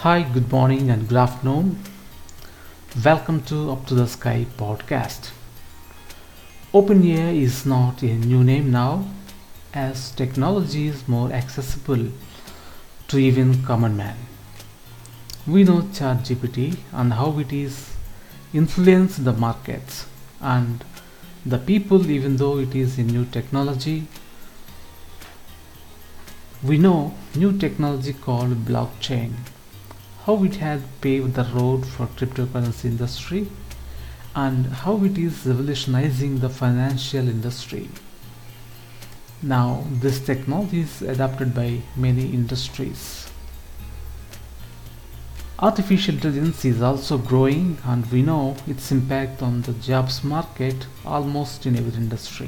Hi, good morning and good afternoon. Welcome to Up to the Sky podcast. OpenAI is not a new name now, as technology is more accessible to even common man. We know ChatGPT and how it is influenced the markets and the people, even though it is a new technology. We know new technology called blockchain, how it has paved the road for cryptocurrency industry and how it is revolutionizing the financial industry. Now, this technology is adopted by many industries. Artificial intelligence is also growing, and we know its impact on the jobs market almost in every industry.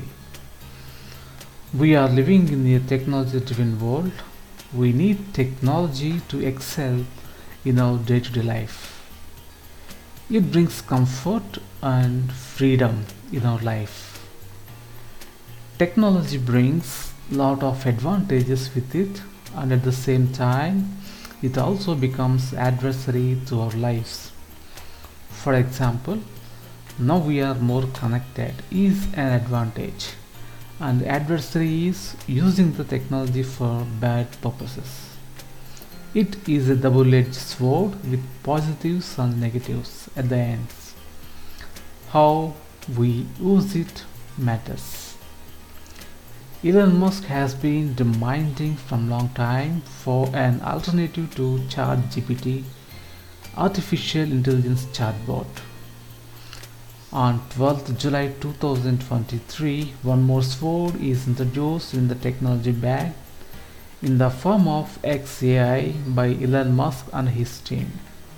We are living in a technology driven world. We need technology to excel in our day to day life. It brings comfort and freedom in our life. Technology brings lot of advantages with it, and at the same time it also becomes adversary to our lives. For example, now we are more connected is an advantage, and adversary is using the technology for bad purposes. It is a double-edged sword with positives and negatives at the ends. How we use it matters. Elon Musk has been demanding from long time for an alternative to ChatGPT, artificial intelligence chatbot. On 12th July 2023, one more sword is introduced in the technology bag in the form of XAI by Elon Musk and his team.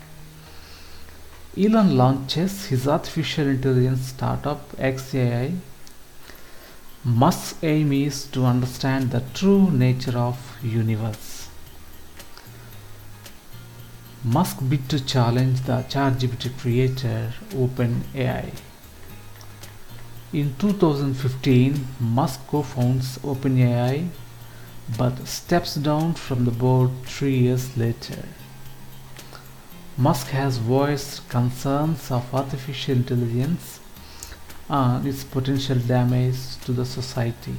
Elon launches his artificial intelligence startup XAI. Musk's aim is to understand the true nature of universe. Musk bid to challenge the ChatGPT creator OpenAI. In 2015, Musk co-founds OpenAI but steps down from the board 3 years later. Musk has voiced concerns of artificial intelligence and its potential damage to the society.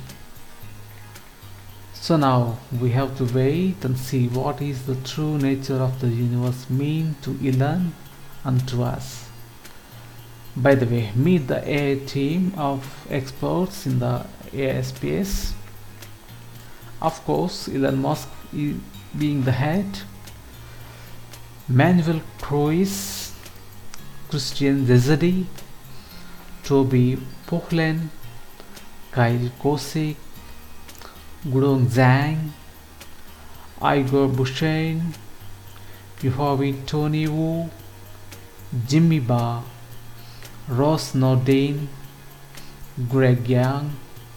So now we have to wait and see what is the true nature of the universe mean to Elon and to us. By the way, meet the AI team of experts in the AI space. Of course, Elon Musk being the head, Manuel Cruz, Christian Zezadi, Toby Pohlen, Kyle Kosik, Gudong Zhang, Igor Bushain, Yuhavi Tony Wu, Jimmy Ba, Ross Nordin, Greg Yang,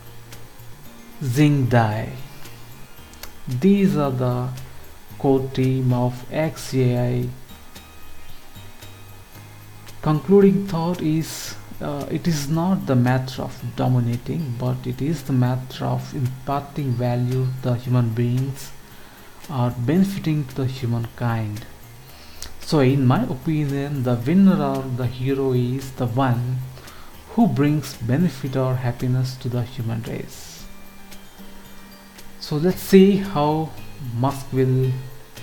Xing Dai. These are the core team of XAI. Concluding thought is it is not the matter of dominating, but it is the matter of imparting value to the human beings or benefiting to the humankind. So, in my opinion, the winner or the hero is the one who brings benefit or happiness to the human race. So let's see how Musk will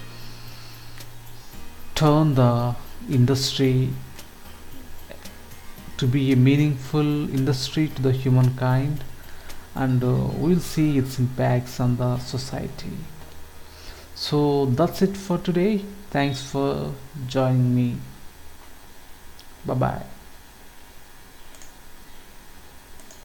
turn the industry to be a meaningful industry to the humankind, and we'll see its impacts on the society. So that's it for today. Thanks for joining me. Bye bye.